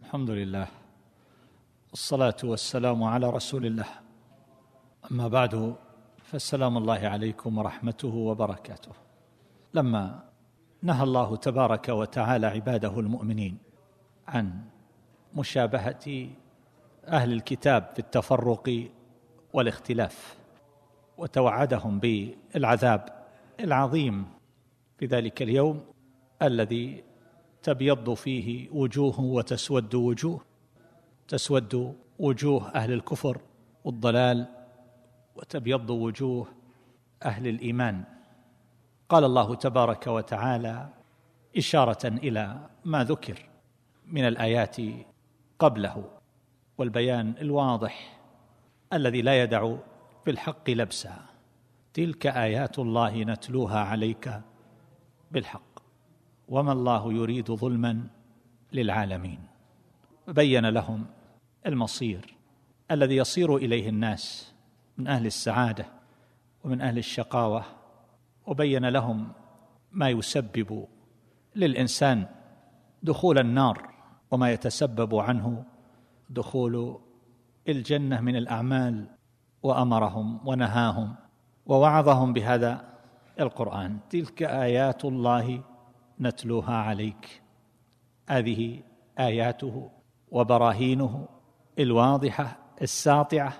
الحمد لله والصلاة والسلام على رسول الله. أما بعد، فالسلام الله عليكم ورحمته وبركاته. لما نهى الله تبارك وتعالى عباده المؤمنين عن مشابهة أهل الكتاب في التفرق والاختلاف، وتوعدهم بالعذاب العظيم في ذلك اليوم الذي تبيض فيه وجوه وتسود وجوه، تسود وجوه أهل الكفر والضلال وتبيض وجوه أهل الإيمان. قال الله تبارك وتعالى إشارة إلى ما ذكر من الآيات قبله والبيان الواضح الذي لا يدع في الحق لبسا: تلك آيات الله نتلوها عليك بالحق وما الله يريد ظلما للعالمين. بين لهم المصير الذي يصير إليه الناس من أهل السعادة ومن أهل الشقاوة، وبين لهم ما يسبب للإنسان دخول النار وما يتسبب عنه دخول الجنة من الأعمال، وأمرهم ونهاهم ووعظهم بهذا القرآن: تلك آيات الله نتلوها عليك. هذه آياته وبراهينه الواضحة الساطعة،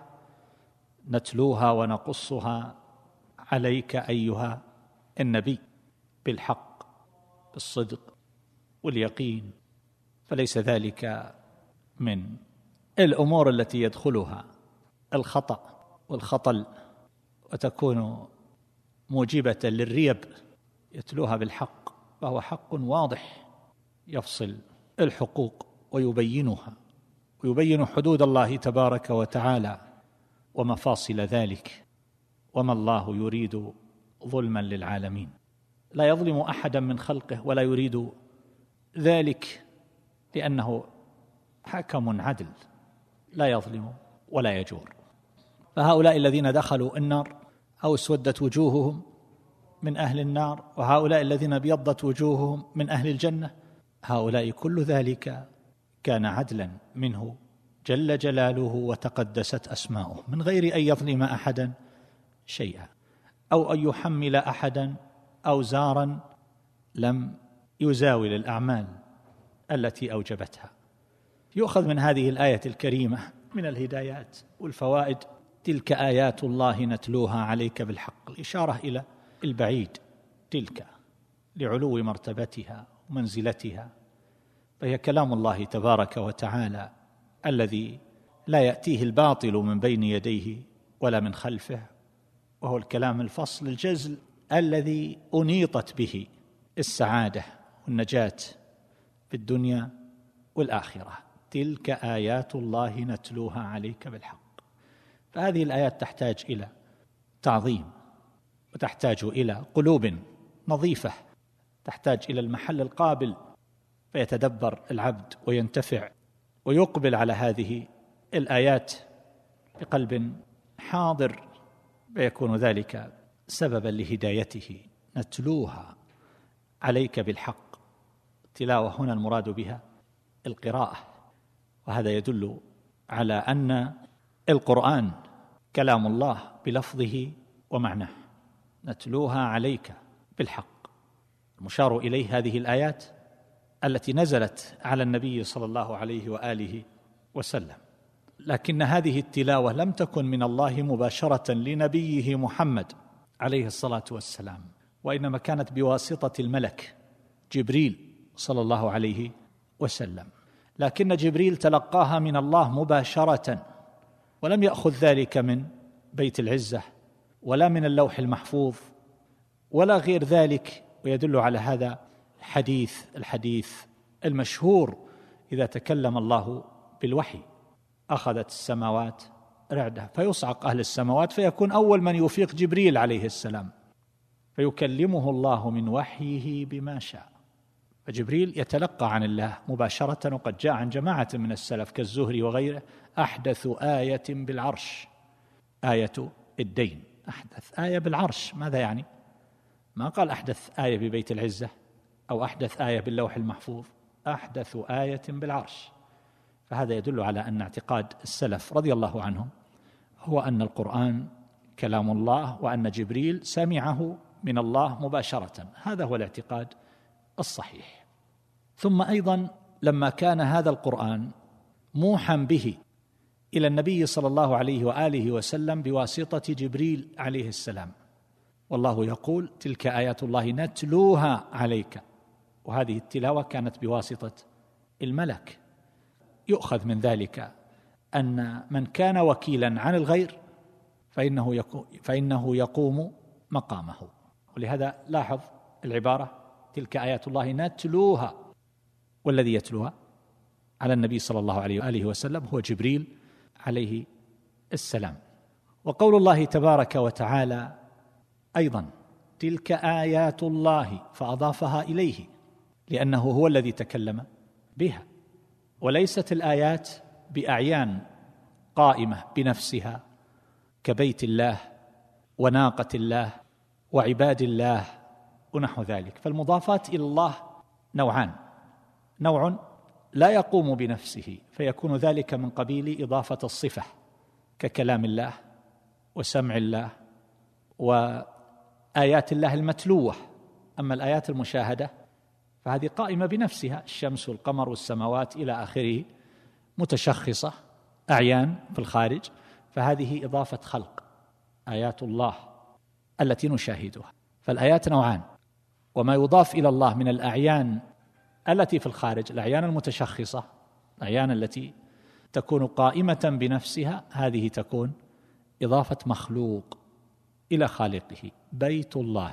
نتلوها ونقصها عليك أيها النبي بالحق، بالصدق واليقين. فليس ذلك من الأمور التي يدخلها الخطأ والخطل وتكون موجبة للريب. يتلوها بالحق، فهو حق واضح يفصل الحقوق ويبينها، ويبين حدود الله تبارك وتعالى ومفاصل ذلك. وما الله يريد ظلما للعالمين، لا يظلم أحدا من خلقه ولا يريد ذلك، لأنه حكم عدل لا يظلم ولا يجور. فهؤلاء الذين دخلوا النار أو اسودت وجوههم من أهل النار، وهؤلاء الذين ابيضت وجوههم من أهل الجنة، هؤلاء كل ذلك كان عدلا منه جل جلاله وتقدست أسماؤه، من غير أن يظلم أحدا شيئا أو أن يحمل أحدا أوزارا لم يزاول الأعمال التي أوجبتها. يؤخذ من هذه الآية الكريمة من الهدايات والفوائد: تلك آيات الله نتلوها عليك بالحق، الإشارة إلى البعيد، تلك لعلو مرتبتها ومنزلتها، فهي كلام الله تبارك وتعالى الذي لا يأتيه الباطل من بين يديه ولا من خلفه، وهو الكلام الفصل الجزل الذي أنيطت به السعادة والنجاة في الدنيا والآخرة. تلك آيات الله نتلوها عليك بالحق. فهذه الآيات تحتاج إلى تعظيم، وتحتاج إلى قلوب نظيفة، تحتاج إلى المحل القابل فيتدبر العبد وينتفع ويقبل على هذه الآيات بقلب حاضر، فيكون ذلك سببا لهدايته. نتلوها عليك بالحق. التلاوة هنا المراد بها القراءة، وهذا يدل على أن القرآن كلام الله بلفظه ومعناه. نتلوها عليك بالحق، المشار إليه هذه الآيات التي نزلت على النبي صلى الله عليه وآله وسلم، لكن هذه التلاوة لم تكن من الله مباشرة لنبيه محمد عليه الصلاة والسلام، وإنما كانت بواسطة الملك جبريل صلى الله عليه وسلم. لكن جبريل تلقاها من الله مباشرة، ولم يأخذ ذلك من بيت العزة ولا من اللوح المحفوظ ولا غير ذلك. ويدل على هذا الحديث المشهور: إذا تكلم الله بالوحي أخذت السماوات رعدها، فيصعق أهل السماوات، فيكون أول من يفيق جبريل عليه السلام، فيكلمه الله من وحيه بما شاء. فجبريل يتلقى عن الله مباشرة. وقد جاء عن جماعة من السلف كالزهري وغيره: أحدث آية بالعرش آية الدين. أحدث آية بالعرش ماذا يعني؟ ما قال أحدث آية ببيت العزة أو أحدث آية باللوح المحفوظ، أحدث آية بالعرش. فهذا يدل على أن اعتقاد السلف رضي الله عنهم هو أن القرآن كلام الله، وأن جبريل سمعه من الله مباشرة. هذا هو الاعتقاد الصحيح. ثم أيضا لما كان هذا القرآن موحى به إلى النبي صلى الله عليه وآله وسلم بواسطة جبريل عليه السلام، والله يقول: تلك آيات الله نتلوها عليك، وهذه التلاوة كانت بواسطة الملك. يؤخذ من ذلك أن من كان وكيلا عن الغير فإنه يقوم مقامه. ولهذا لاحظ العبارة: تلك آيات الله نتلوها، والذي يتلوها على النبي صلى الله عليه وآله وسلم هو جبريل عليه السلام. وقول الله تبارك وتعالى أيضا: تلك آيات الله، فأضافها إليه لأنه هو الذي تكلم بها، وليست الآيات بأعيان قائمة بنفسها كبيت الله وناقة الله وعباد الله ونحو ذلك. فالمضافات إلى الله نوعان: نوع لا يقوم بنفسه فيكون ذلك من قبيل إضافة الصفة ككلام الله وسمع الله وآيات الله المتلوة. أما الآيات المشاهدة فهذه قائمة بنفسها، الشمس والقمر والسماوات إلى آخره، متشخصة أعيان في الخارج، فهذه إضافة خلق، آيات الله التي نشاهدها. فالآيات نوعان: وما يضاف إلى الله من الأعيان التي في الخارج، الأعيان المتشخصة، الأعيان التي تكون قائمة بنفسها، هذه تكون إضافة مخلوق إلى خالقه، بيت الله،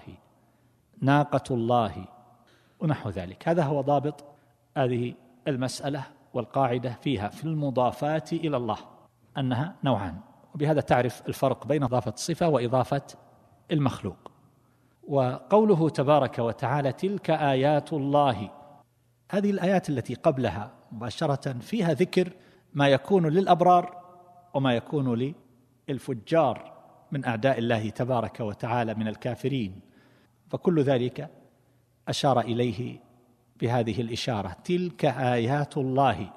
ناقة الله ونحو ذلك. هذا هو ضابط هذه المسألة والقاعدة فيها في المضافات إلى الله، أنها نوعان. وبهذا تعرف الفرق بين إضافة الصفة وإضافة المخلوق. وقوله تبارك وتعالى: تلك آيات الله، هذه الآيات التي قبلها مباشرة فيها ذكر ما يكون للأبرار وما يكون للفجار من أعداء الله تبارك وتعالى من الكافرين، فكل ذلك أشار إليه بهذه الإشارة: تلك آيات الله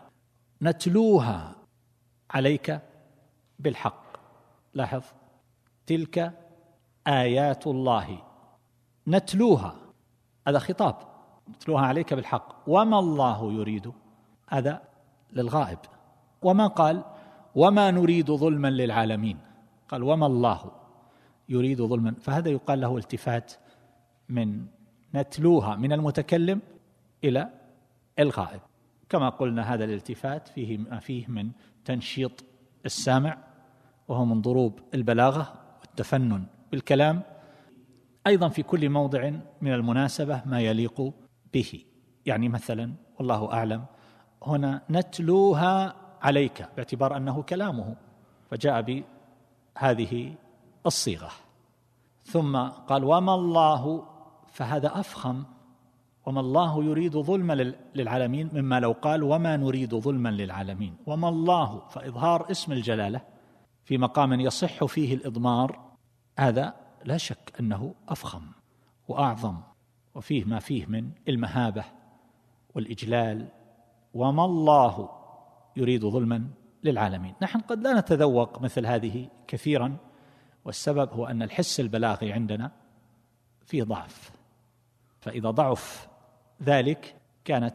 نتلوها عليك بالحق. لاحظ: تلك آيات الله نتلوها، هذا خطاب، نتلوها عليك بالحق. وما الله يريد، هذا للغائب. وما قال وما نريد ظلما للعالمين، قال وما الله يريد ظلما، فهذا يقال له التفات من نتلوها من المتكلم إلى الغائب. كما قلنا هذا الالتفات فيه من تنشيط السامع، وهو من ضروب البلاغة والتفنن بالكلام. أيضا في كل موضع من المناسبة ما يليق به، يعني مثلا والله أعلم هنا نتلوها عليك باعتبار أنه كلامه، فجاء بهذه الصيغة. ثم قال وما الله، فهذا أفخم، وما الله يريد ظلما للعالمين، مما لو قال وما نريد ظلما للعالمين. وما الله، فإظهار اسم الجلالة في مقام يصح فيه الإضمار، هذا لا شك أنه أفخم وأعظم، وفيه ما فيه من المهابة والإجلال. وما الله يريد ظلما للعالمين. نحن قد لا نتذوق مثل هذه كثيرا، والسبب هو أن الحس البلاغي عندنا فيه ضعف، فإذا ضعف ذلك كانت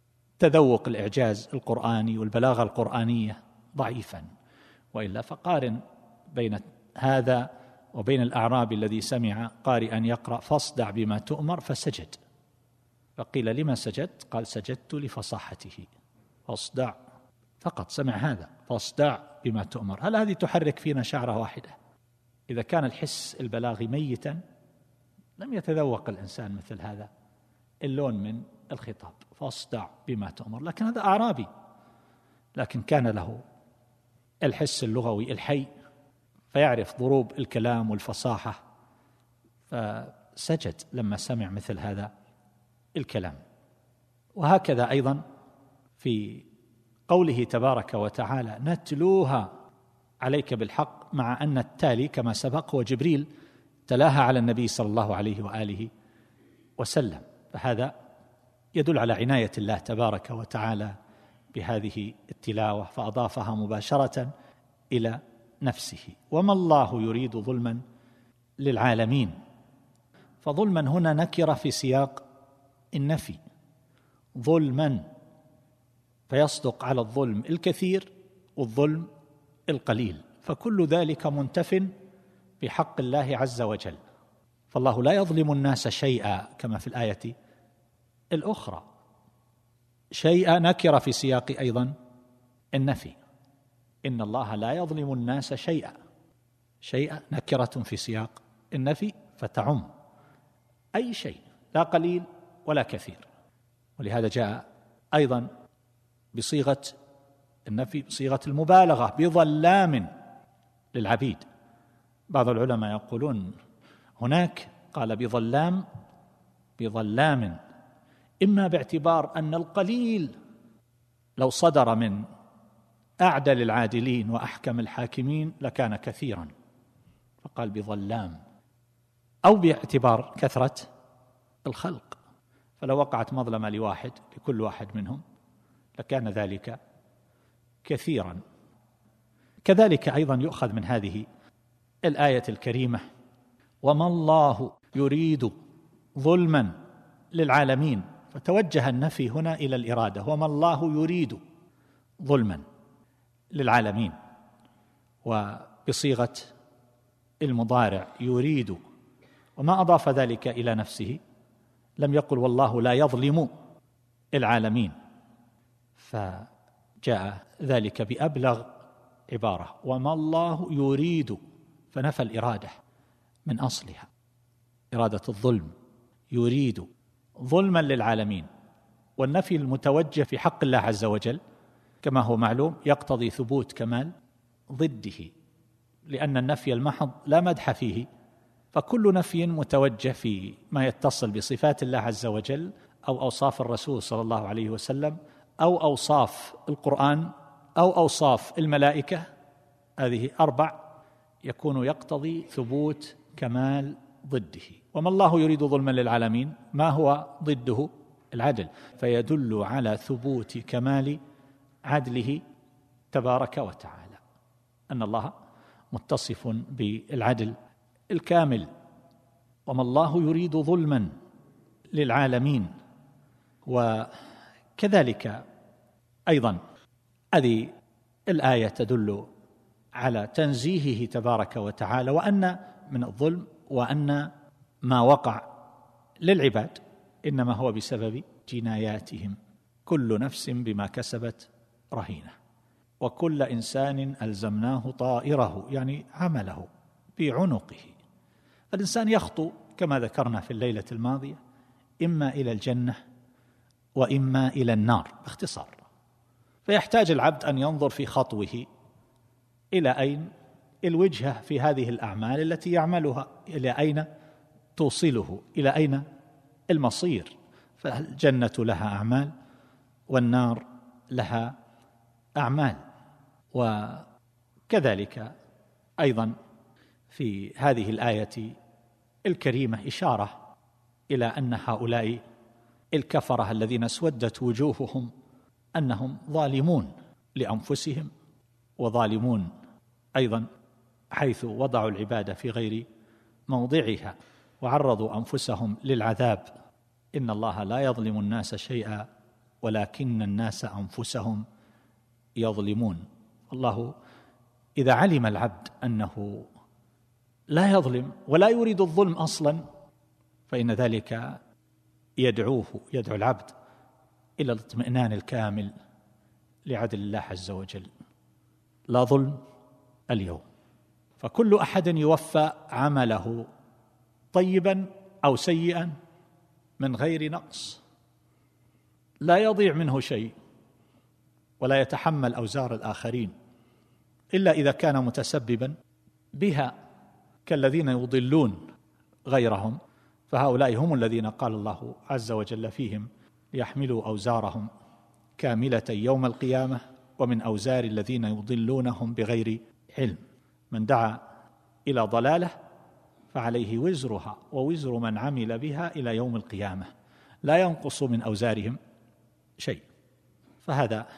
تذوق الإعجاز القرآني والبلاغة القرآنية ضعيفا. وإلا فقارن بين هذا وبين الأعرابي الذي سمع قارئا يقرأ فاصدع بما تؤمر فسجد، فقيل لما سجدت؟ قال سجدت لفصاحته. فاصدع، فقط سمع هذا، فاصدع بما تؤمر. هل هذه تحرك فينا شعرة واحدة؟ إذا كان الحس البلاغي ميتا لم يتذوق الإنسان مثل هذا اللون من الخطاب، فاصدع بما تؤمر. لكن هذا أعرابي، لكن كان له الحس اللغوي الحي، فيعرف ضروب الكلام والفصاحة، فسجد لما سمع مثل هذا الكلام. وهكذا أيضا في قوله تبارك وتعالى نتلوها عليك بالحق، مع أن التالي كما سبق هو جبريل تلاها على النبي صلى الله عليه وآله وسلم، فهذا يدل على عناية الله تبارك وتعالى بهذه التلاوة فأضافها مباشرة إلى نفسه. وما الله يريد ظلما للعالمين، فظلما هنا نكرة في سياق النفي، ظلما، فيصدق على الظلم الكثير والظلم القليل، فكل ذلك منتف بحق الله عز وجل. فالله لا يظلم الناس شيئا كما في الآية الأخرى، شيئا نكرة في سياق أيضا النفي، إن الله لا يظلم الناس شيئا، شيئا نكرة في سياق النفي فتعم أي شيء، لا قليل ولا كثير. ولهذا جاء أيضا بصيغة النفي بصيغة المبالغة، بظلام للعبيد. بعض العلماء يقولون هناك قال بظلام، إما باعتبار أن القليل لو صدر من أعدل العادلين وأحكم الحاكمين لكان كثيرا فقال بظلام، أو باعتبار كثرة الخلق، فلو وقعت مظلمة لواحد لكل واحد منهم لكان ذلك كثيرا. كذلك أيضا يؤخذ من هذه الآية الكريمة وما الله يريد ظلما للعالمين، فتوجه النفي هنا إلى الإرادة، وما الله يريد ظلما للعالمين، وبصيغة المضارع يريد، وما أضاف ذلك إلى نفسه، لم يقل والله لا يظلم العالمين، فجاء ذلك بأبلغ عبارة وما الله يريد، فنفى الإرادة من أصلها، إرادة الظلم، يريد ظلما للعالمين. والنفي المتوجه في حق الله عز وجل كما هو معلوم يقتضي ثبوت كمال ضده، لأن النفي المحض لا مدح فيه، فكل نفي متوجه في ما يتصل بصفات الله عز وجل أو أوصاف الرسول صلى الله عليه وسلم أو أوصاف القرآن أو أوصاف الملائكة، هذه 4 يكون يقتضي ثبوت كمال ضده. وما الله يريد ظلما للعالمين ما هو ضده؟ العدل، فيدل على ثبوت كمال عدله تبارك وتعالى، أن الله متصف بالعدل الكامل. وما الله يريد ظلما للعالمين. وكذلك أيضا هذه الآية تدل على تنزيهه تبارك وتعالى، وأن من الظلم وأن ما وقع للعباد إنما هو بسبب جناياتهم، كل نفس بما كسبت رهينة، وكل إنسان ألزمناه طائره يعني عمله بعنقه. الإنسان يخطو كما ذكرنا في الليلة الماضية إما إلى الجنة وإما إلى النار باختصار، فيحتاج العبد أن ينظر في خطوه إلى أين الوجهة في هذه الأعمال التي يعملها، إلى أين توصله، إلى أين المصير. فالجنة لها أعمال والنار لها أعمال. وكذلك أيضا في هذه الآية الكريمة إشارة إلى أن هؤلاء الكفرة الذين اسودت وجوههم أنهم ظالمون لأنفسهم وظالمون أيضا حيث وضعوا العبادة في غير موضعها وعرضوا أنفسهم للعذاب. إن الله لا يظلم الناس شيئا ولكن الناس أنفسهم يظلمون. الله إذا علم العبد أنه لا يظلم ولا يريد الظلم أصلا فإن ذلك يدعو العبد إلى الاطمئنان الكامل لعدل الله عز وجل. لا ظلم اليوم، فكل أحد يوفى عمله طيبا أو سيئا من غير نقص، لا يضيع منه شيء ولا يتحمل أوزار الآخرين إلا إذا كان متسببا بها، كالذين يضلون غيرهم، فهؤلاء هم الذين قال الله عز وجل فيهم ليحملوا أوزارهم كاملة يوم القيامة ومن أوزار الذين يضلونهم بغير علم. من دعا إلى ضلالة فعليه وزرها ووزر من عمل بها إلى يوم القيامة، لا ينقص من أوزارهم شيء. فهذا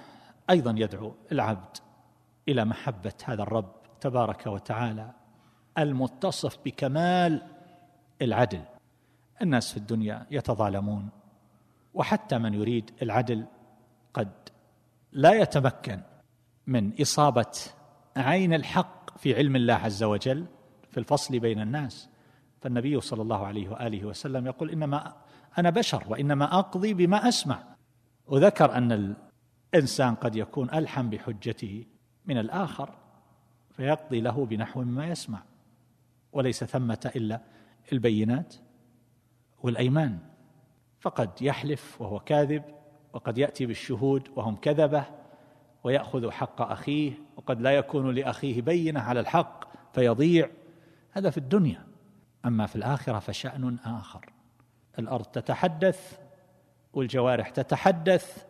أيضا يدعو العبد إلى محبة هذا الرب تبارك وتعالى المتصف بكمال العدل. الناس في الدنيا يتظالمون، وحتى من يريد العدل قد لا يتمكن من إصابة عين الحق في علم الله عز وجل في الفصل بين الناس. فالنبي صلى الله عليه وآله وسلم يقول: إنما أنا بشر وإنما أقضي بما أسمع. وذكر أن الإنسان قد يكون ألحم بحجته من الآخر فيقضي له بنحو مما يسمع، وليس ثمة إلا البينات والأيمان، فقد يحلف وهو كاذب، وقد يأتي بالشهود وهم كذبة ويأخذ حق أخيه، وقد لا يكون لأخيه بينة على الحق فيضيع. هذا في الدنيا. أما في الآخرة فشأن آخر. الأرض تتحدث والجوارح تتحدث،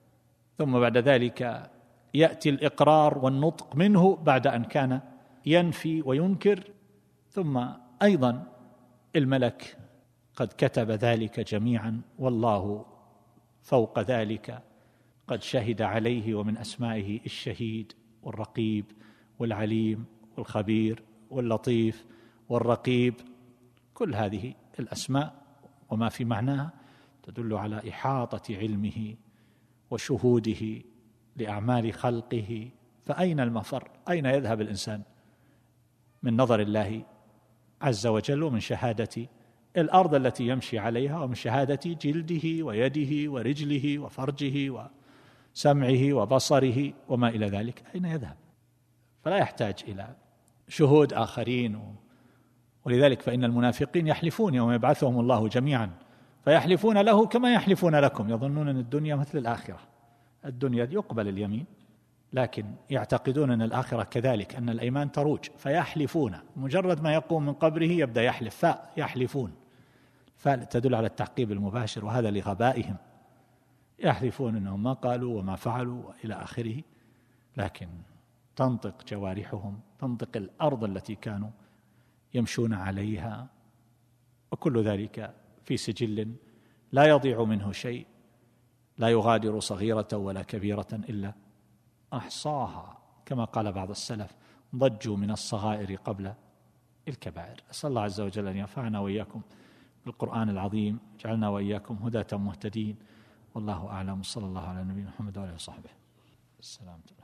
ثم بعد ذلك يأتي الإقرار والنطق منه بعد أن كان ينفي وينكر، ثم أيضا الملك قد كتب ذلك جميعا، والله فوق ذلك قد شهد عليه، ومن أسمائه الشهيد والرقيب والعليم والخبير واللطيف والرقيب. كل هذه الأسماء وما في معناها تدل على إحاطة علمه وشهوده لأعمال خلقه. فأين المفر؟ أين يذهب الإنسان من نظر الله عز وجل، ومن شهادة الأرض التي يمشي عليها، ومن شهادة جلده ويده ورجله وفرجه وسمعه وبصره وما إلى ذلك؟ أين يذهب؟ فلا يحتاج إلى شهود آخرين. ولذلك فإن المنافقين يحلفون يوم يبعثهم الله جميعا فيحلفون له كما يحلفون لكم، يظنون أن الدنيا مثل الآخرة. الدنيا يقبل اليمين، لكن يعتقدون أن الآخرة كذلك، أن الأيمان تروج، فيحلفون. مجرد ما يقوم من قبره يبدأ يحلف، فيحلفون، فتدل على التعقيب المباشر، وهذا لغبائهم. يحلفون أنهم ما قالوا وما فعلوا إلى آخره، لكن تنطق جوارحهم، تنطق الأرض التي كانوا يمشون عليها، وكل ذلك في سجل لا يضيع منه شيء، لا يغادر صغيرة ولا كبيرة إلا أحصاها، كما قال بعض السلف: ضجوا من الصغائر قبل الكبائر. أسأل الله عز وجل أن ينفعنا وإياكم بالقرآن العظيم، جعلنا وإياكم هداة مهتدين. والله أعلم، صلى الله على نبينا محمد وعلى آله وصحبه. السلام عليكم.